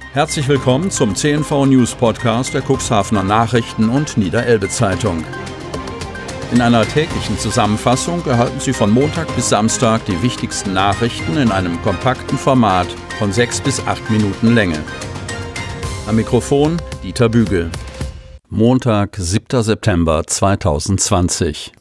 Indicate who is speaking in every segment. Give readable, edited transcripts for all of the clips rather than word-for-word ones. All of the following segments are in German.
Speaker 1: Herzlich willkommen zum CNV News Podcast der Cuxhavener Nachrichten und Niederelbe Zeitung. In einer täglichen Zusammenfassung erhalten Sie von Montag bis Samstag die wichtigsten Nachrichten in einem kompakten Format von 6 bis 8 Minuten Länge. Am Mikrofon Dieter Bügel. Montag, 7. September 2020.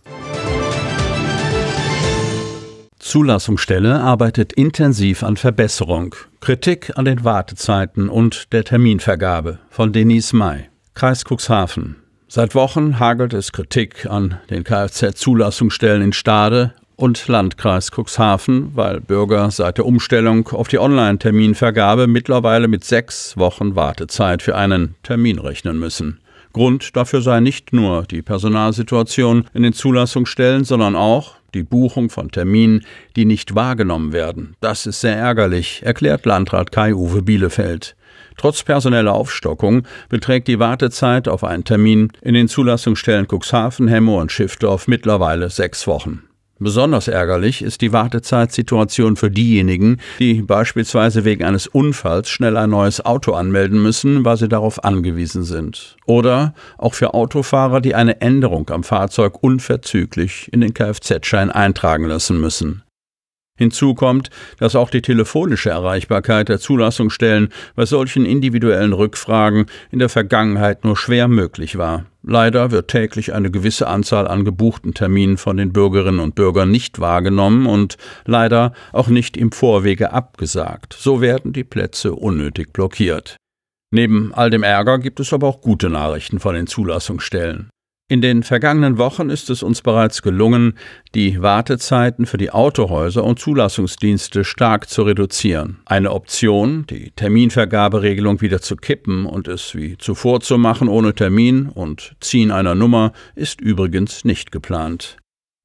Speaker 1: Zulassungsstelle arbeitet intensiv an Verbesserung. Kritik an den Wartezeiten und der Terminvergabe von Denise May. Kreis Cuxhaven. Seit Wochen hagelt es Kritik an den Kfz-Zulassungsstellen in Stade und Landkreis Cuxhaven, weil Bürger seit der Umstellung auf die Online-Terminvergabe mittlerweile mit 6 Wochen Wartezeit für einen Termin rechnen müssen. Grund dafür sei nicht nur die Personalsituation in den Zulassungsstellen, sondern auch die Buchung von Terminen, die nicht wahrgenommen werden. Das ist sehr ärgerlich, erklärt Landrat Kai-Uwe Bielefeld. Trotz personeller Aufstockung beträgt die Wartezeit auf einen Termin in den Zulassungsstellen Cuxhaven, Hemmoor und Schiffdorf mittlerweile 6 Wochen. Besonders ärgerlich ist die Wartezeitsituation für diejenigen, die beispielsweise wegen eines Unfalls schnell ein neues Auto anmelden müssen, weil sie darauf angewiesen sind. Oder auch für Autofahrer, die eine Änderung am Fahrzeug unverzüglich in den Kfz-Schein eintragen lassen müssen. Hinzu kommt, dass auch die telefonische Erreichbarkeit der Zulassungsstellen bei solchen individuellen Rückfragen in der Vergangenheit nur schwer möglich war. Leider wird täglich eine gewisse Anzahl an gebuchten Terminen von den Bürgerinnen und Bürgern nicht wahrgenommen und leider auch nicht im Vorwege abgesagt. So werden die Plätze unnötig blockiert. Neben all dem Ärger gibt es aber auch gute Nachrichten von den Zulassungsstellen. In den vergangenen Wochen ist es uns bereits gelungen, die Wartezeiten für die Autohäuser und Zulassungsdienste stark zu reduzieren. Eine Option, die Terminvergaberegelung wieder zu kippen und es wie zuvor zu machen ohne Termin und Ziehen einer Nummer, ist übrigens nicht geplant.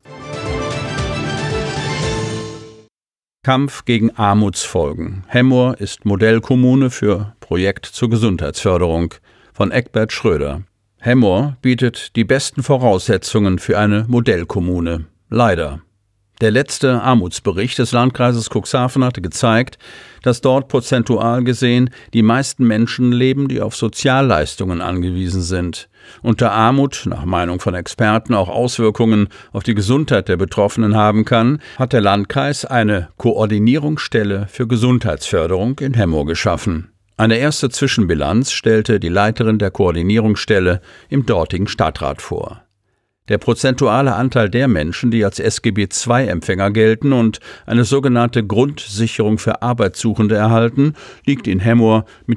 Speaker 1: Kampf gegen Armutsfolgen. Hemmoor ist Modellkommune für Projekt zur Gesundheitsförderung von Eckbert Schröder. Hemmoor bietet die besten Voraussetzungen für eine Modellkommune. Leider. Der letzte Armutsbericht des Landkreises Cuxhaven hatte gezeigt, dass dort prozentual gesehen die meisten Menschen leben, die auf Sozialleistungen angewiesen sind. Und da Armut, nach Meinung von Experten, auch Auswirkungen auf die Gesundheit der Betroffenen haben kann, hat der Landkreis eine Koordinierungsstelle für Gesundheitsförderung in Hemmoor geschaffen. Eine erste Zwischenbilanz stellte die Leiterin der Koordinierungsstelle im dortigen Stadtrat vor. Der prozentuale Anteil der Menschen, die als SGB-II-Empfänger gelten und eine sogenannte Grundsicherung für Arbeitssuchende erhalten, liegt in Hemmoor mit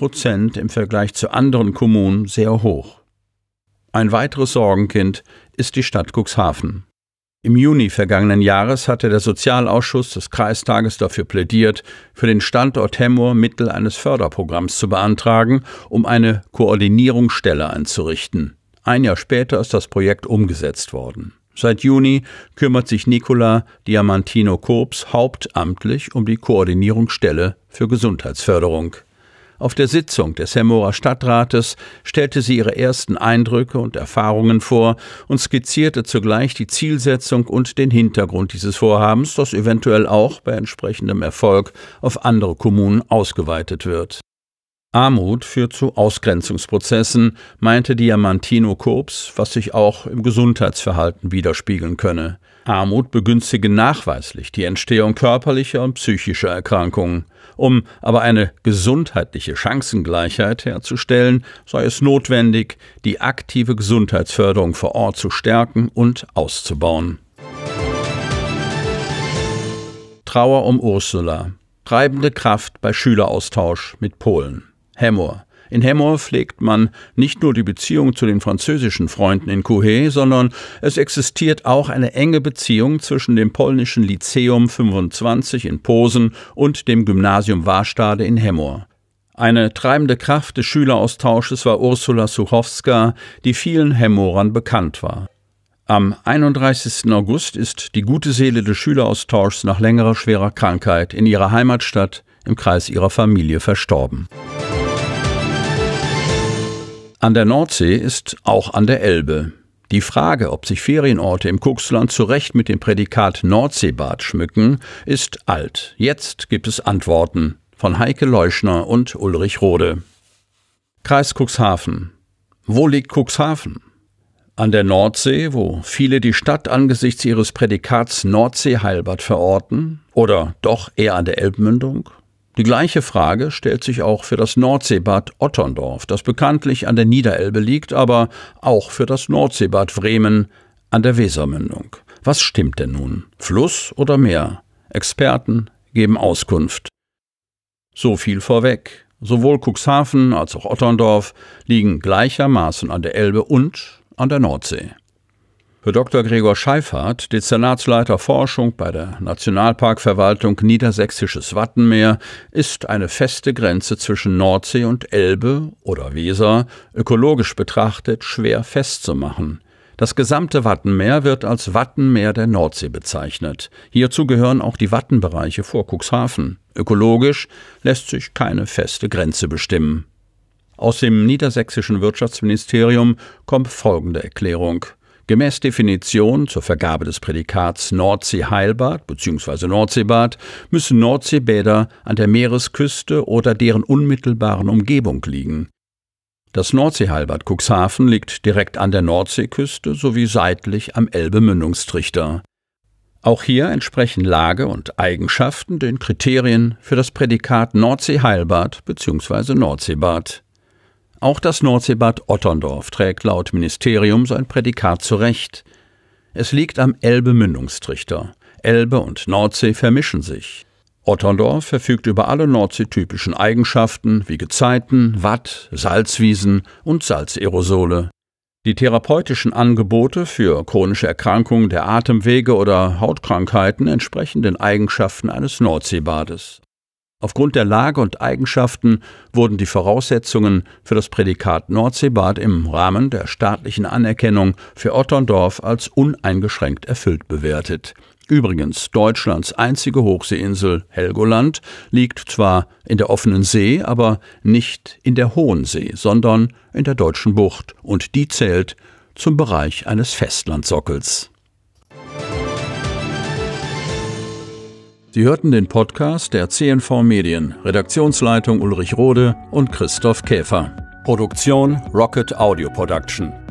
Speaker 1: 9% im Vergleich zu anderen Kommunen sehr hoch. Ein weiteres Sorgenkind ist die Stadt Cuxhaven. Im Juni vergangenen Jahres hatte der Sozialausschuss des Kreistages dafür plädiert, für den Standort Hemmoor Mittel eines Förderprogramms zu beantragen, um eine Koordinierungsstelle einzurichten. Ein Jahr später ist das Projekt umgesetzt worden. Seit Juni kümmert sich Nicola Diamantino-Kobs hauptamtlich um die Koordinierungsstelle für Gesundheitsförderung. Auf der Sitzung des Hemmoorer Stadtrates stellte sie ihre ersten Eindrücke und Erfahrungen vor und skizzierte zugleich die Zielsetzung und den Hintergrund dieses Vorhabens, das eventuell auch bei entsprechendem Erfolg auf andere Kommunen ausgeweitet wird. Armut führt zu Ausgrenzungsprozessen, meinte Diamantino-Kobs, was sich auch im Gesundheitsverhalten widerspiegeln könne. Armut begünstige nachweislich die Entstehung körperlicher und psychischer Erkrankungen. Um aber eine gesundheitliche Chancengleichheit herzustellen, sei es notwendig, die aktive Gesundheitsförderung vor Ort zu stärken und auszubauen. Trauer um Ursula. Treibende Kraft bei Schüleraustausch mit Polen. Hemmoor. In Hemmoor pflegt man nicht nur die Beziehung zu den französischen Freunden in Couhé, sondern es existiert auch eine enge Beziehung zwischen dem polnischen Lyzeum 25 in Posen und dem Gymnasium Warstade in Hemmoor. Eine treibende Kraft des Schüleraustausches war Ursula Suchowska, die vielen Hemmoorern bekannt war. Am 31. August ist die gute Seele des Schüleraustauschs nach längerer schwerer Krankheit in ihrer Heimatstadt im Kreis ihrer Familie verstorben. An der Nordsee ist auch an der Elbe. Die Frage, ob sich Ferienorte im Cuxland zu Recht mit dem Prädikat Nordseebad schmücken, ist alt. Jetzt gibt es Antworten. von Heike Leuschner und Ulrich Rode. Kreis Cuxhaven. Wo liegt Cuxhaven? An der Nordsee, wo viele die Stadt angesichts ihres Prädikats Nordsee-Heilbad verorten? Oder doch eher an der Elbmündung? Die gleiche Frage stellt sich auch für das Nordseebad Otterndorf, das bekanntlich an der Niederelbe liegt, aber auch für das Nordseebad Bremen an der Wesermündung. Was stimmt denn nun? Fluss oder Meer? Experten geben Auskunft. So viel vorweg. Sowohl Cuxhaven als auch Otterndorf liegen gleichermaßen an der Elbe und an der Nordsee. Für Dr. Gregor Scheifhardt, Dezernatsleiter Forschung bei der Nationalparkverwaltung Niedersächsisches Wattenmeer, ist eine feste Grenze zwischen Nordsee und Elbe oder Weser ökologisch betrachtet schwer festzumachen. Das gesamte Wattenmeer wird als Wattenmeer der Nordsee bezeichnet. Hierzu gehören auch die Wattenbereiche vor Cuxhaven. Ökologisch lässt sich keine feste Grenze bestimmen. Aus dem niedersächsischen Wirtschaftsministerium kommt folgende Erklärung. Gemäß Definition zur Vergabe des Prädikats Nordsee-Heilbad bzw. Nordseebad müssen Nordseebäder an der Meeresküste oder deren unmittelbaren Umgebung liegen. Das Nordseeheilbad Cuxhaven liegt direkt an der Nordseeküste sowie seitlich am Elbe-Mündungstrichter. Auch hier entsprechen Lage und Eigenschaften den Kriterien für das Prädikat Nordseeheilbad bzw. Nordseebad. Auch das Nordseebad Otterndorf trägt laut Ministerium sein Prädikat zurecht. Es liegt am Elbe-Mündungstrichter. Elbe und Nordsee vermischen sich. Otterndorf verfügt über alle nordseetypischen Eigenschaften wie Gezeiten, Watt, Salzwiesen und Salzaerosole. Die therapeutischen Angebote für chronische Erkrankungen der Atemwege oder Hautkrankheiten entsprechen den Eigenschaften eines Nordseebades. Aufgrund der Lage und Eigenschaften wurden die Voraussetzungen für das Prädikat Nordseebad im Rahmen der staatlichen Anerkennung für Otterndorf als uneingeschränkt erfüllt bewertet. Übrigens, Deutschlands einzige Hochseeinsel Helgoland liegt zwar in der offenen See, aber nicht in der Hohen See, sondern in der Deutschen Bucht, und die zählt zum Bereich eines Festlandsockels. Sie hörten den Podcast der CNV Medien, Redaktionsleitung Ulrich Rode und Christoph Käfer. Produktion Rocket Audio Production.